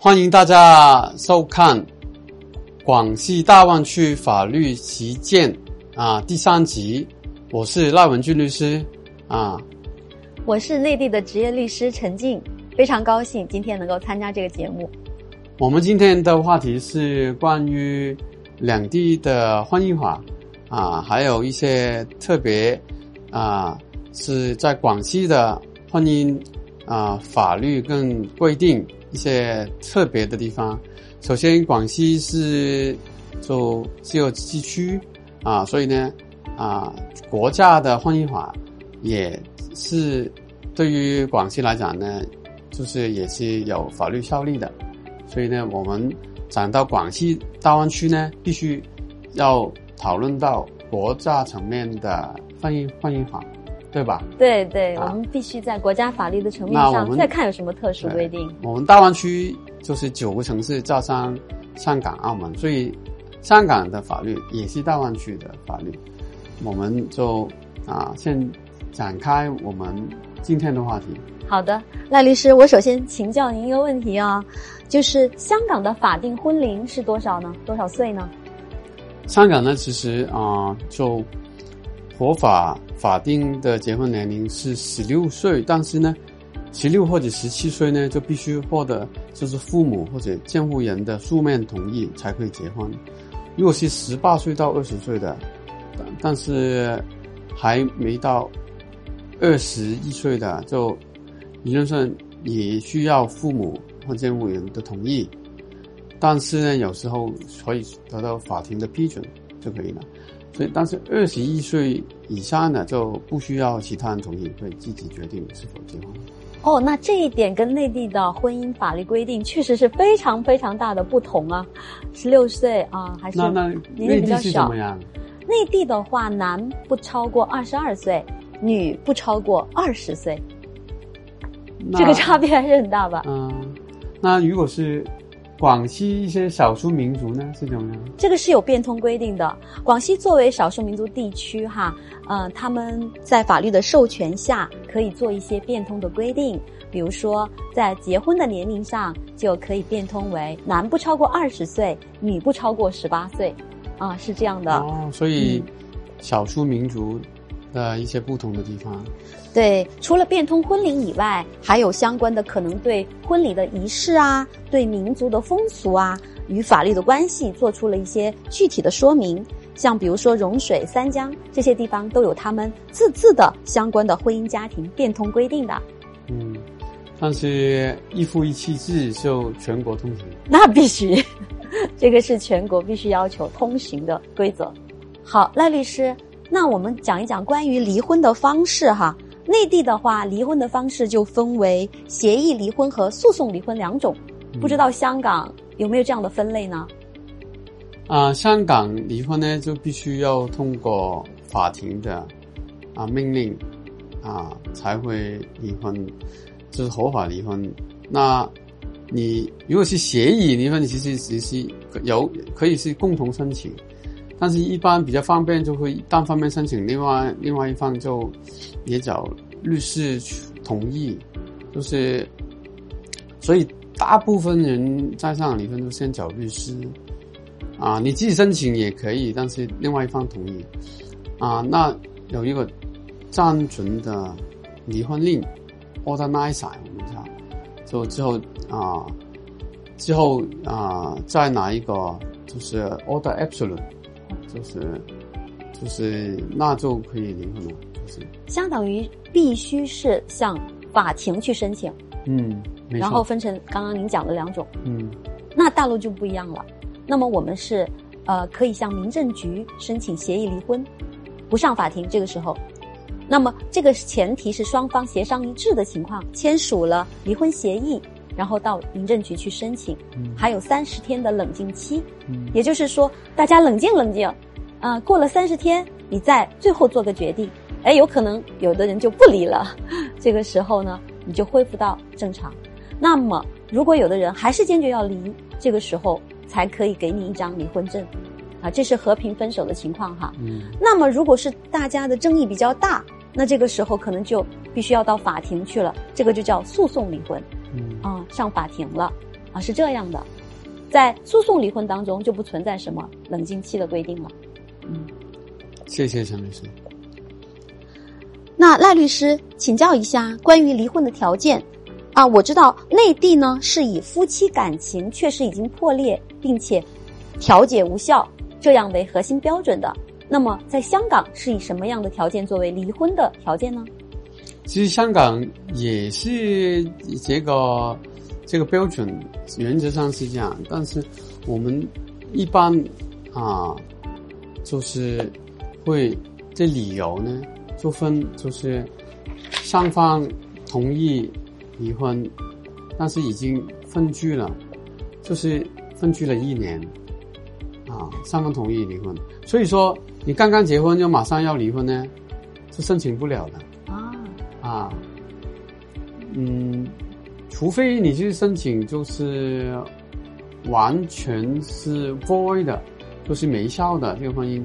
欢迎大家收看广西大湾区法律实践第3集，我是赖文俊律师我是内地的职业律师陈静，非常高兴今天能够参加这个节目。 我们今天的话题是关于两地的婚姻法还有一些特别是在广西的婚姻法律跟规定一些特别的地方。首先广西是就自由自治区所以呢国家的婚姻法也是对于广西来讲呢，就是也是有法律效力的。所以呢，我们讲到广西大湾区呢，必须要讨论到国家层面的婚姻法，对吧？ 对对，我们必须在国家法律的层面上再看有什么特殊规定。 我们大湾区就是9个城市加上香港、澳门，所以香港的法律也是大湾区的法律。我们就先展开我们今天的话题。 好的，赖律师，我首先请教您一个问题就是香港的法定婚龄是多少呢？多少岁呢？ 香港呢，其实就合法法定的结婚年龄是16岁，但是呢16或者17岁呢就必须获得就是父母或者监护人的书面同意才可以结婚。如果是18岁到20岁的，但是还没到21岁的，就理论上也需要父母或监护人的同意，但是呢有时候可以得到法庭的批准就可以了。所以但是21岁以上的就不需要其他人同意，可以自己决定是否结婚。 那这一点跟内地的婚姻法律规定确实是非常非常大的不同16岁还是年龄比较小。内地是怎么样？内地的话，男不超过22岁，女不超过20岁。这个差别还是很大吧？ 那如果是广西一些少数民族呢，是怎么样？ 这个是有变通规定的。广西作为少数民族地区他们在法律的授权下可以做一些变通的规定，比如说在结婚的年龄上就可以变通为男不超过20岁，女不超过18岁是这样的。 所以少数民族的一些不同的地方。 对，除了变通婚龄以外，还有相关的可能对婚礼的仪式对民族的风俗与法律的关系做出了一些具体的说明。像比如说融水、三江这些地方都有他们自治的相关的婚姻家庭变通规定的。 但是一夫一妻制就全国通行。 那必须，这个是全国必须要求通行的规则。好，赖律师，那我们讲一讲关于离婚的方式内地的话，离婚的方式就分为协议离婚和诉讼离婚2种。不知道香港有没有这样的分类呢？ 香港离婚呢就必须要通过法庭的命令才会离婚，就是合法离婚。那你如果是协议离婚，其实可以是共同申请，但是一般比较方便就会单方面申请，另外一方就也找律师同意，就是所以大部分人在香港离婚都先找律师你自己申请也可以，但是另外一方同意那有一个暂准的离婚令 order nice 我们就之后再拿一个就是 order absolute，就是那就可以离婚了，就是相当于必须是向法庭去申请。 没错。 然后分成刚刚您讲的2种。那大陆就不一样了。那么我们是可以向民政局申请协议离婚，不上法庭。这个时候，那么这个前提是双方协商一致的情况，签署了离婚协议，然后到民政局去申请，还有30天的冷静期。也就是说大家冷静过了30天你再最后做个决定，有可能有的人就不离了，这个时候呢你就恢复到正常。那么如果有的人还是坚决要离，这个时候才可以给你一张离婚证这是和平分手的情况那么如果是大家的争议比较大，那这个时候可能就必须要到法庭去了，这个就叫诉讼离婚上法庭了啊，是这样的。在诉讼离婚当中就不存在什么冷静期的规定了。 谢谢陈律师。 那赖律师请教一下关于离婚的条件啊，我知道内地呢是以夫妻感情确实已经破裂并且调解无效这样为核心标准的，那么在香港是以什么样的条件作为离婚的条件呢？ 其实香港也是这个标准，原则上是这样，但是我们一般就是会这理由呢就分，就是双方同意离婚，但是已经分居了，就是分居了1年双方同意离婚，所以说你刚刚结婚就马上要离婚呢，是申请不了的除非你去申請就是完全是 void 的，就是沒效的，這個婚姻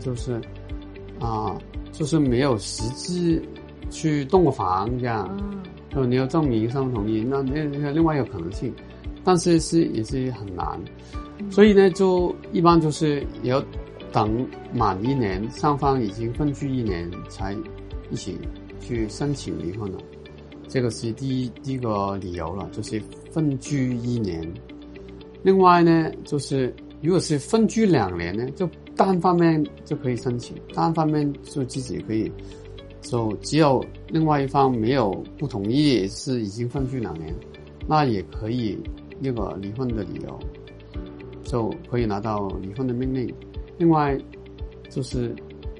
就是沒有實質去動房這樣，你要證明雙方同意，那另外一個可能性，但是也是很難，所以呢就一般就是要等滿1年，雙方已經分居1年才一起去申請離婚了。這個是第一個理由了，就是分居1年。另外呢，就是如果是分居2年呢，就單方面就可以申請，單方面就自己可以，就只有另外一方沒有不同意，是已經分居2年，那也可以那個離婚的理由，就可以拿到離婚的命令。另外就是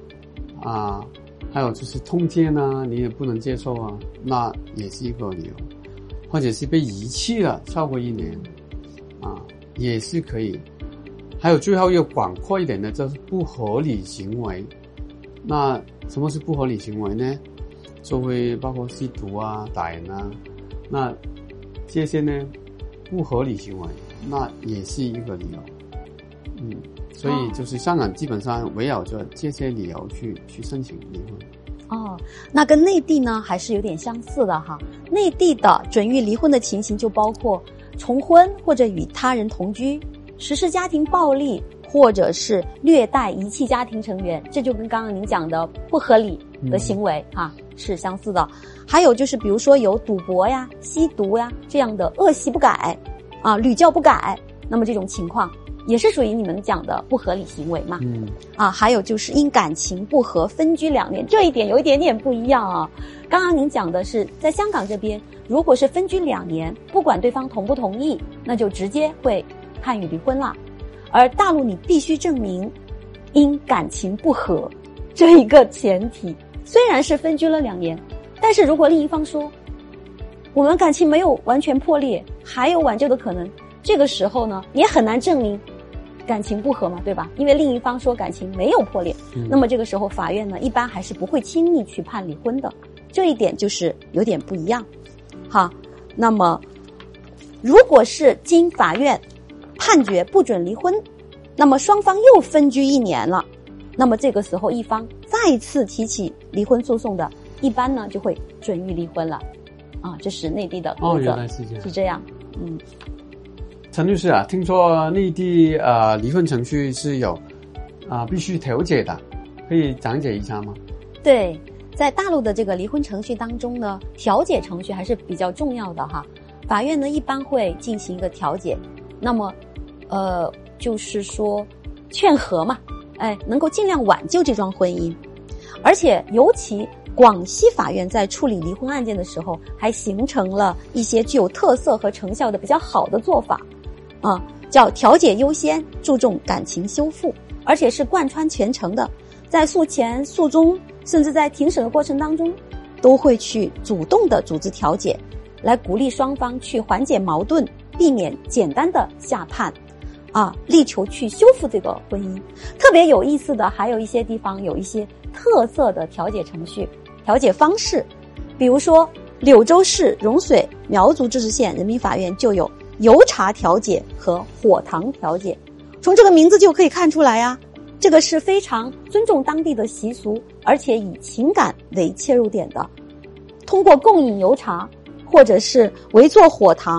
還有就是通姦你也不能接受那也是一個理由，或者是被遺棄了超過1年也是可以。還有最後一個廣闊一點的，就是不合理行為。那什麼是不合理行為呢？就會包括吸毒打人那這些呢不合理行為，那也是一個理由。所以就是香港基本上圍繞着這些理由去申請離婚。 那跟內地呢還是有點相似的哈。內地的准予離婚的情形就包括重婚或者與他人同居，實施家庭暴力或者是虐待遺棄家庭成員，這就跟剛剛您講的不合理的行為是相似的。還有就是比如說有賭博吸毒這樣的惡習不改屢教不改，那麼這種情況也是屬於你們講的不合理行為嘛。還有就是因感情不和分居2年，這一點有一點點不一樣剛剛您講的是在香港這邊，如果是分居2年，不管對方同不同意，那就直接會判予離婚了。而大陸你必須證明因感情不和這一個前提，雖然是分居了2年，但是如果另一方說我們感情沒有完全破裂，還有挽救的可能，這個時候呢也很難證明感情不和嘛，對吧？因為另一方說感情沒有破裂，那麼這個時候法院呢一般還是不會輕易去判離婚的，這一點就是有點不一樣。那麼如果是經法院判決不准離婚，那麼雙方又分居1年了，那麼這個時候一方再次提起離婚訴訟的，一般呢就會准予離婚了這是內地的規則。 原來是這樣。陳律師聽說內地離婚程序是有必須調解的，可以講解一下嗎？ 對，在大陸的這個離婚程序當中呢，調解程序還是比較重要的法院呢一般會進行一個調解，那麼就是說勸和嘛，能夠盡量挽救這樁婚姻。而且尤其廣西法院在處理離婚案件的時候，還形成了一些具有特色和成效的比較好的做法叫調解優先，注重感情修復，而且是貫穿全程的，在訴前、訴中，甚至在庭審的過程當中，都會去主動的組織調解，來鼓勵雙方去緩解矛盾，避免簡單的下判力求去修復這個婚姻。特別有意思的還有一些地方有一些特色的調解程序、調解方式，比如說柳州市融水苗族自治縣人民法院就有油茶調解和火塘調解。從這個名字就可以看出來這個是非常尊重當地的習俗，而且以情感為切入點的，通過共飲油茶或者是圍坐火塘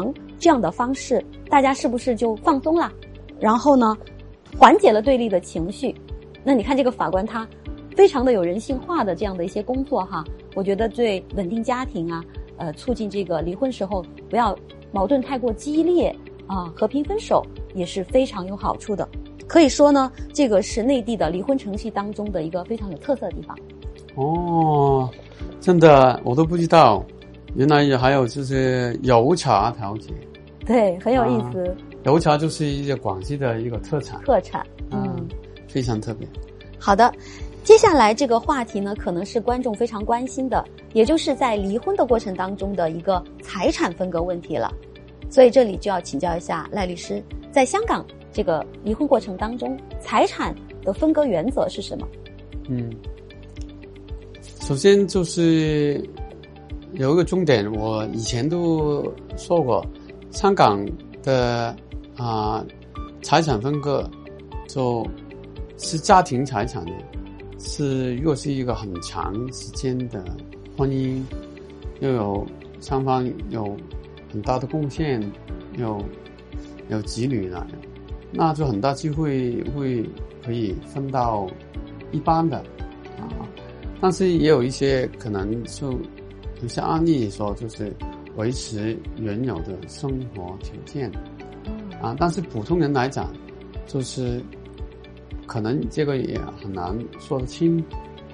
这样的方式，大家是不是就放松了？然后呢，缓解了对立的情绪。那你看这个法官他非常的有人性化的这样的一些工作哈，我觉得对稳定家庭啊，促进这个离婚时候不要矛盾太过激烈啊，和平分手也是非常有好处的。可以说呢，这个是内地的离婚程序当中的一个非常有特色的地方。 哦，真的我都不知道，原来还有就是油茶调解。 对，很有意思。 油茶就是一个广西的一个特产。非常特别。 好的，接下来这个话题呢，可能是观众非常关心的，也就是在离婚的过程当中的一个财产分割问题了。所以这里就要请教一下赖律师，在香港这个离婚过程当中，财产的分割原则是什么？ 首先就是有一个重点，我以前都说过，香港的财产分割就是家庭财产的，如果是一个很长时间的婚姻，又有双方有很大的贡献，有子女了，那就很大机会可以分到一般的但是也有一些可能就有些案例说就是维持原有的生活条件但是普通人来讲就是可能这个也很难说得清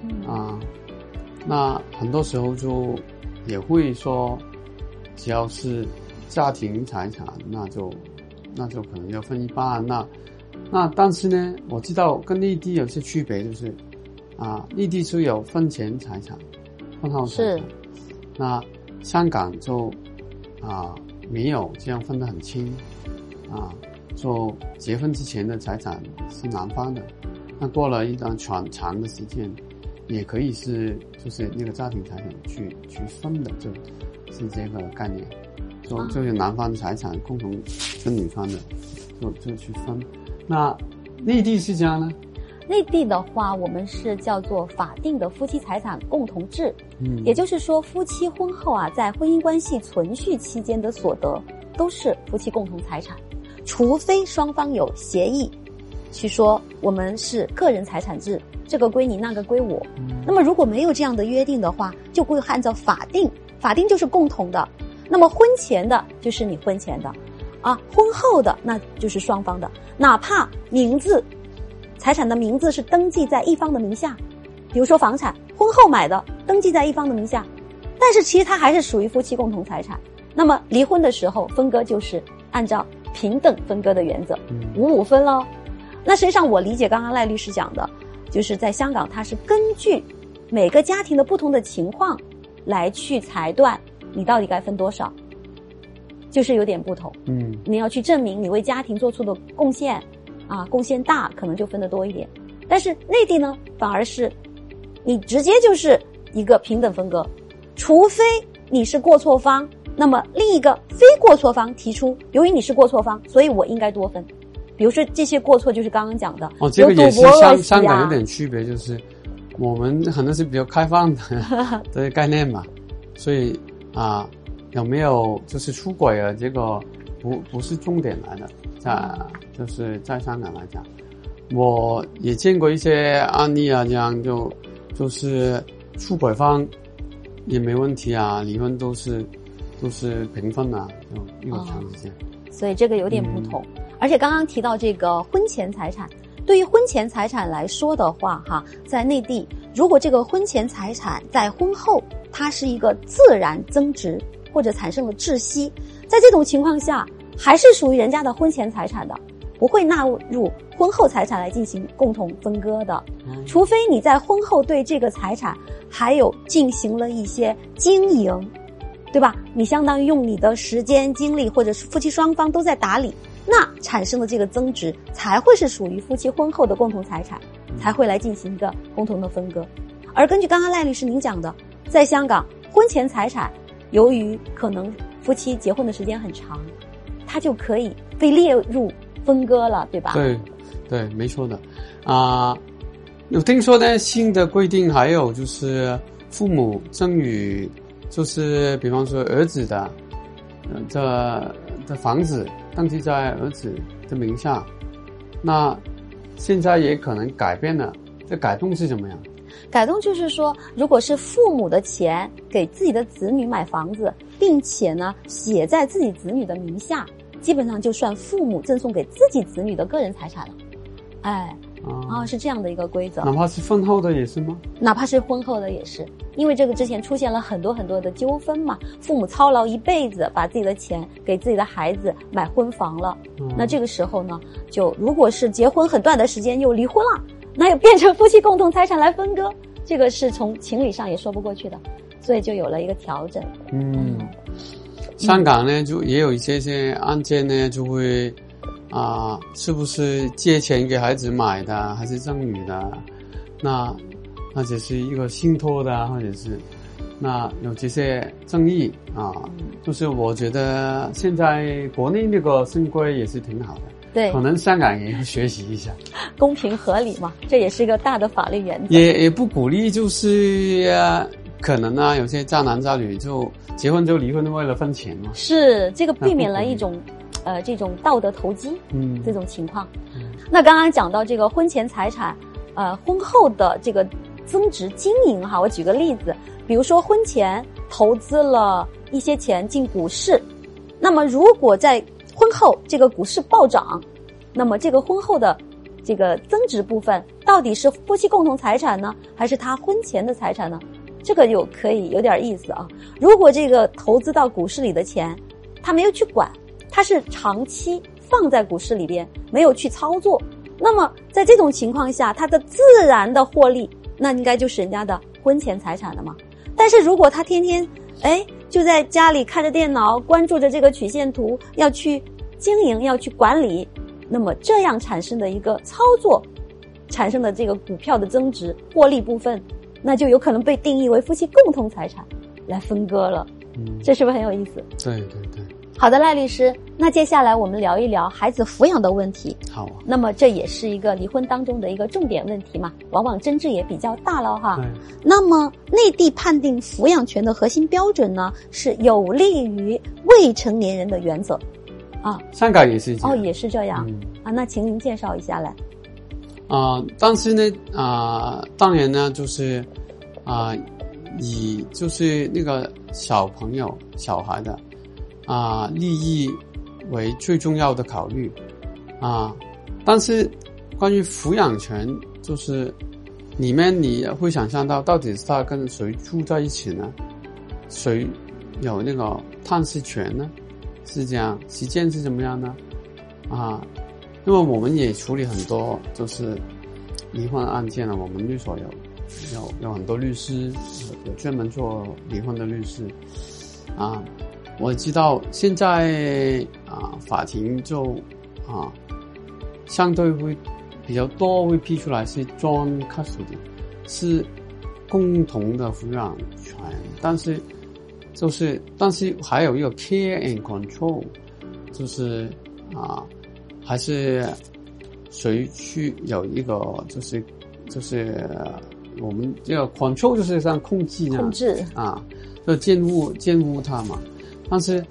那很多时候就也会说只要是家庭财产那就可能要分一半那但是呢我知道跟内地有些区别，就是内地是有婚前财产婚后财产，那香港就没有这样分得很清就结婚之前的财产是男方的，那过了一段长的时间也可以就是那个家庭财产去分的，就是这个概念，就是男方的财产共同跟女方的就去分。那内地是这样呢？ 内地的话，我们是叫做法定的夫妻财产共同制，也就是说夫妻婚后在婚姻关系存续期间的所得都是夫妻共同财产，除非双方有协议去说我们是个人财产制，这个归你那个归我那么如果没有这样的约定的话，就会按照法定就是共同的，那么婚前的就是你婚前的婚后的那就是双方的，哪怕财产的名字是登记在一方的名下，比如说房产婚后买的登记在一方的名下，但是其实它还是属于夫妻共同财产，那么离婚的时候分割就是按照平等分割的原则，5-5分咯。那实际上我理解刚刚赖律师讲的，就是在香港它是根据每个家庭的不同的情况来去裁断你到底该分多少，就是有点不同你要去证明你为家庭做出的贡献贡献大，可能就分得多一点。但是内地呢，反而是你直接就是一个平等分割，除非你是过错方，那么另一个非过错方提出，由于你是过错方，所以我应该多分。比如说这些过错就是刚刚讲的这个也是香港有点区别，就是我们可能是比较开放的概念嘛，所以有没有就是出轨啊，这个不是重点来的，就是在香港来讲，我也见过一些案例这样就是出轨方也没问题离婚都是平分就一个长时间所以这个有点不同而且刚刚提到这个婚前财产，对于婚前财产来说的话在内地，如果这个婚前财产在婚后它是一个自然增值或者产生了窒息，在这种情况下还是属于人家的婚前财产的，不会纳入婚后财产来进行共同分割的除非你在婚后对这个财产还有进行了一些经营，对吧？你相当于用你的时间精力，或者是夫妻双方都在打理，那产生的这个增值才会是属于夫妻婚后的共同财产，才会来进行一个共同的分割。而根据刚刚赖律师您讲的，在香港婚前财产由于可能夫妻结婚的时间很长，它就可以被列入分割了，对吧？ 对，没错的有听说呢，新的规定还有就是父母赠与，就是比方说儿子的的房子登记在儿子的名下，那现在也可能改变了，这改动是怎么样？ 改动就是说，如果是父母的钱给自己的子女买房子，并且呢写在自己子女的名下，基本上就算父母赠送给自己子女的个人财产了。哎，是这样的一个规则。 哪怕是婚后的也是吗？ 哪怕是婚后的也是，因为这个之前出现了很多很多的纠纷嘛，父母操劳一辈子，把自己的钱给自己的孩子买婚房了，那这个时候呢，就如果是结婚很短的时间又离婚了，那又变成夫妻共同财产来分割，这个是从情理上也说不过去的，所以就有了一个调整。 香港呢就也有一些案件呢，就会是不是借钱给孩子买的，还是赠与的？那只是一个信托的，或者是那有这些争议就是我觉得现在国内那个新规也是挺好的， 对， 可能香港也要学习一下， 公平合理嘛，这也是一个大的法律原则。 也不鼓励就是可能有些渣男渣女就结婚就离婚，为了分钱嘛。是这个避免了一种这种道德投机这种情况。那刚刚讲到这个婚前财产婚后的这个增值经营哈，我举个例子，比如说婚前投资了一些钱进股市，那么如果在婚后这个股市暴涨，那么这个婚后的这个增值部分到底是夫妻共同财产呢，还是他婚前的财产呢？这个可以有点意思啊。如果这个投资到股市里的钱他没有去管，他是长期放在股市里边没有去操作，那么在这种情况下他的自然的获利那应该就是人家的婚前财产了嘛。但是如果他天天就在家里看着电脑，关注着这个曲线图，要去经营，要去管理，那么这样产生的一个操作产生的这个股票的增值获利部分，那就有可能被定义为夫妻共同财产来分割了。这是不是很有意思？对对对。好的，赖律师，那接下来我们聊一聊孩子抚养的问题。好啊。那么这也是一个离婚当中的一个重点问题嘛，往往争执也比较大了哈。那么内地判定抚养权的核心标准呢，是有利于未成年人的原则香港也是这样。也是这样那请您介绍一下来。但是呢当然呢就是以就是那个小朋友小孩的利益为最重要的考虑但是关于抚养权，就是里面你会想象到底是他跟谁住在一起呢？谁有那个探视权呢？是这样，实践是怎么样呢？因为我们也处理很多就是离婚案件了，我们律所有很多律师，有专门做离婚的律师我知道现在法庭就相对会比较多会批出来是 joint custody， 是共同的抚养权，但是还有一个 care and control， 就是还是谁去有一个就是我们这个 control 就是像控制就监护他嘛。但是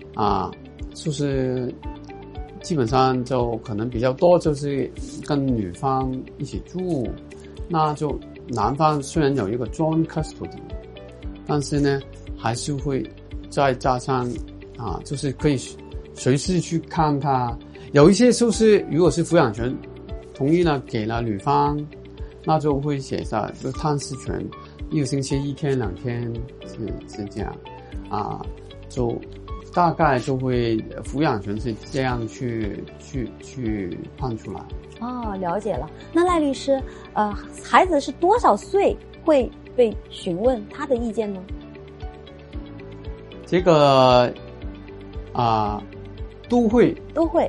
就是基本上就可能比较多就是跟女方一起住，那就男方虽然有一个 joint custody， 但是呢还是会再加上就是可以随时去看他。有一些就是如果是抚养权同意了给了女方，那就会写下就探视权，1个星期1天2天是这样就大概就会抚养权是这样去判出来。了解了。那赖律师孩子是多少岁会被询问他的意见呢？这个都会都会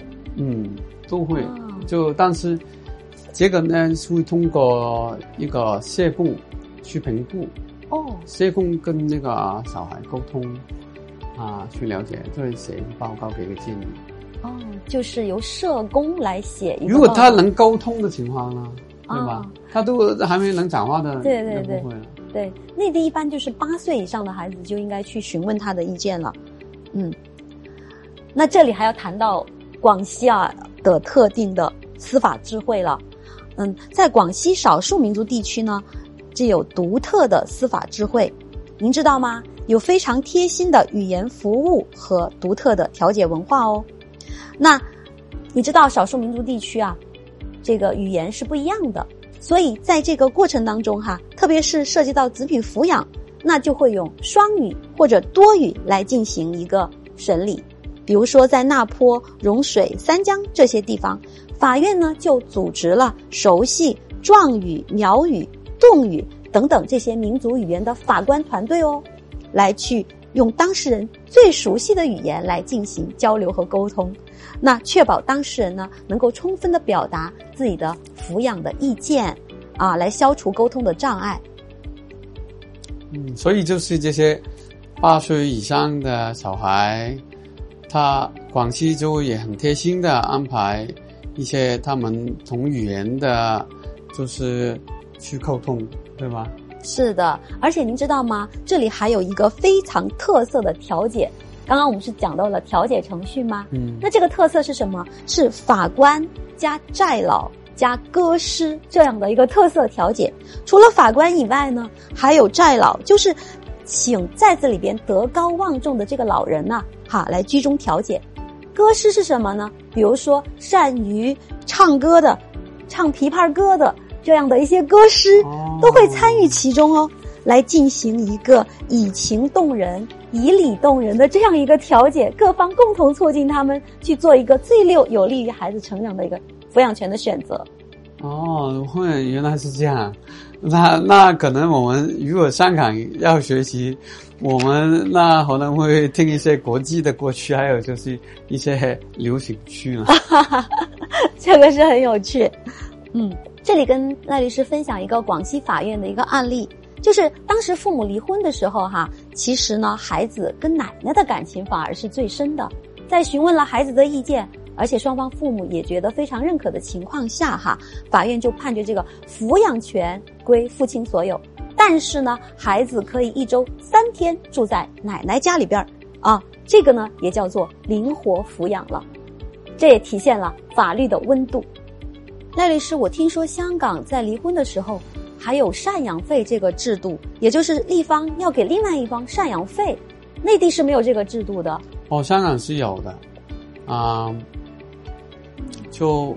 就但是这个呢是会通过一个社工去评估社工跟那个小孩沟通去了解，就会写一个报告给一个建议就是由社工来写一个报告。如果他能沟通的情况呢对吧他都还没能讲话的对不会了。对，内地一般就是8岁以上的孩子就应该去询问他的意见了那这里还要谈到广西的特定的司法智慧了。在广西少数民族地区呢，这有独特的司法智慧，您知道吗？有非常贴心的语言服务和独特的调解文化哦。那你知道少数民族地区这个语言是不一样的，所以在这个过程当中特别是涉及到子女抚养，那就会用双语或者多语来进行一个审理。比如说在那坡、融水、三江这些地方，法院呢就组织了熟悉壮语、苗语、侗语等等这些民族语言的法官团队哦，来去用当事人最熟悉的语言来进行交流和沟通，那确保当事人呢能够充分的表达自己的抚养的意见来消除沟通的障碍。 所以就是这些8岁以上的小孩，广西就也很贴心的安排一些他们同语言的，就是去沟通，对吧？ 是的，而且您知道吗？这里还有一个非常特色的调解。刚刚我们是讲到了调解程序吗？那这个特色是什么？是法官加债老加歌诗这样的一个特色调解。除了法官以外呢，还有债老，就是请在这里边德高望重的这个老人来居中调解。歌诗是什么呢？比如说善于唱歌的、唱琵琶歌的这样的一些歌诗都会参与其中哦，来进行一个以情动人、以理动人的这样一个调解，各方共同促进他们去做一个最有利于孩子成长的一个抚养权的选择。 原来是这样。那可能我们如果香港要学习，我们那可能会听一些国际的歌曲，还有就是一些流行曲了。 这个是很有趣。这里跟赖律师分享一个广西法院的一个案例，就是当时父母离婚的时候其实呢孩子跟奶奶的感情反而是最深的。在询问了孩子的意见，而且双方父母也觉得非常认可的情况下法院就判决这个抚养权归父亲所有，但是呢孩子可以1周3天住在奶奶家里边这个呢也叫做灵活抚养了，这也体现了法律的温度。赖律师，我听说香港在离婚的时候还有赡养费这个制度，也就是一方要给另外一方赡养费，内地是没有这个制度的。 香港是有的就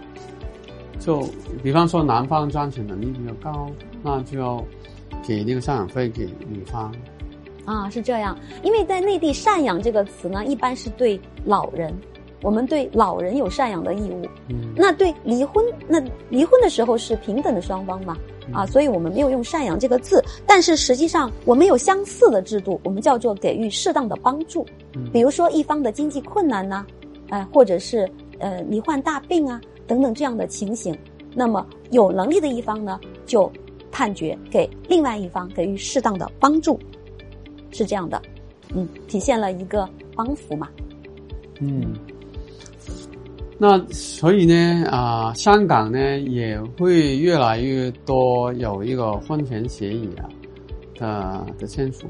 比方说男方赚钱能力比较高，那就要给那个赡养费给女方是这样。因为在内地赡养这个词呢一般是对老人，我们对老人有赡养的义务。那对离婚的时候是平等的双方嘛所以我们没有用赡养这个字，但是实际上我们有相似的制度，我们叫做给予适当的帮助。比如说一方的经济困难或者是罹患大病等等这样的情形，那么有能力的一方呢就判决给另外一方给予适当的帮助，是这样的。体现了一个帮扶嘛。 那所以呢香港呢也会越来越多有一个婚前协议的签署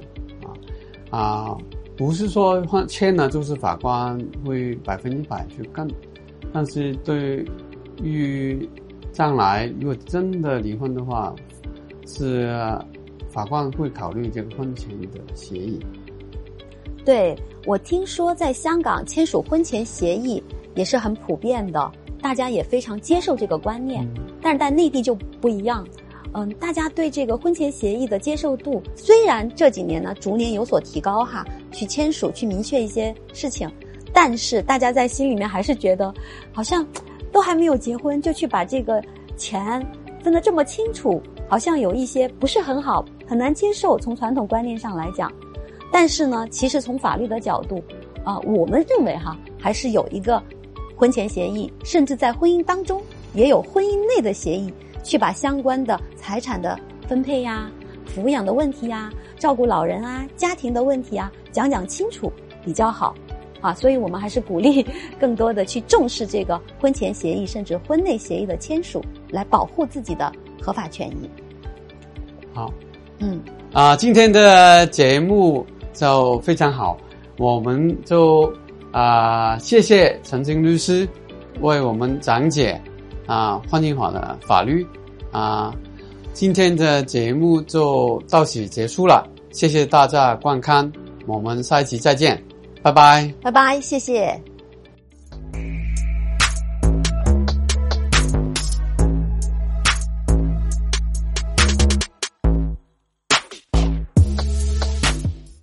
不是说签了就是法官会100%去跟，但是对于将来如果真的离婚的话，是法官会考虑这个婚前的协议。 对，我听说在香港签署婚前协议也是很普遍的，大家也非常接受这个观念。但是在内地就不一样。大家对这个婚前协议的接受度虽然这几年呢逐年有所提高去签署去明确一些事情，但是大家在心里面还是觉得好像都还没有结婚就去把这个钱分得这么清楚，好像有一些不是很好，很难接受，从传统观念上来讲。但是呢其实从法律的角度我们认为还是有一个婚前协议，甚至在婚姻当中也有婚姻内的协议，去把相关的财产的分配抚养的问题照顾老人家庭的问题讲清楚比较好所以我们还是鼓励更多的去重视这个婚前协议甚至婚内协议的签署，来保护自己的合法权益。 好，今天的节目就非常好，我们就谢谢陈菁律师为我们讲解婚姻法的法律今天的节目就到此结束了，谢谢大家观看，我们下一期再见，拜拜， 拜拜，谢谢。